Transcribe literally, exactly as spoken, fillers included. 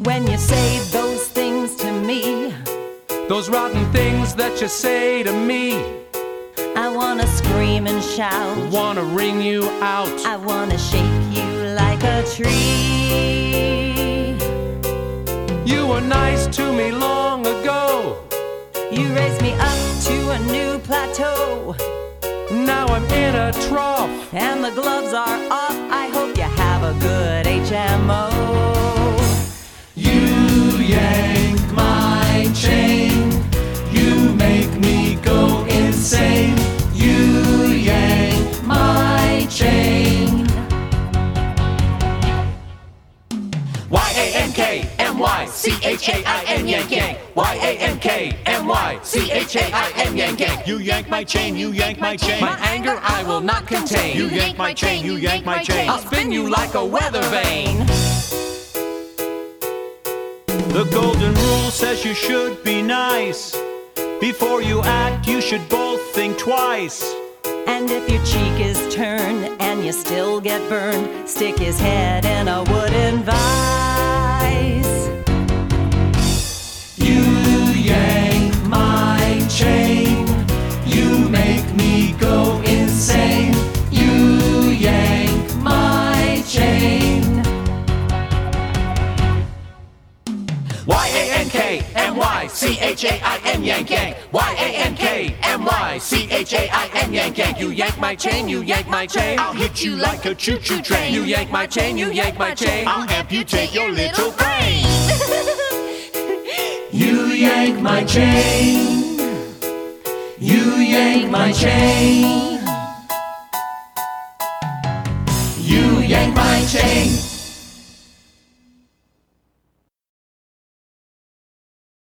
when you say those things to me, those rotten things that you say to me. I wanna scream and shout, Wanna wring you out. I wanna shake you like a tree. You were nice to me long ago. You raised me up to a new plateau. Now I'm in a trough, and the gloves are off. I hope you have a good H M O. You yank my chain, you make me go insane. You yank my chain. Y A N K M Y C H A I N yank yank. Y A N K M Y C H A I N yank yank. You yank my chain, you yank my chain. My anger I will not contain. You yank my chain, you yank my chain. I'll spin you like a weather vane. The golden rule says you should be nice. Before you act, you should both think twice. And if your cheek is turned and you still get burned, stick his head in a wooden vise. You yank my chain, you make me go insane. You yank my chain. Y A N K M Y C H A I N yank yank. Y A N K M Y C H A I N yank yank. You yank my chain, you yank my chain. I'll hit you like a choo-choo train. You yank my chain, you yank my chain. I'll amputate your little brain. You yank my chain. You yank my chain.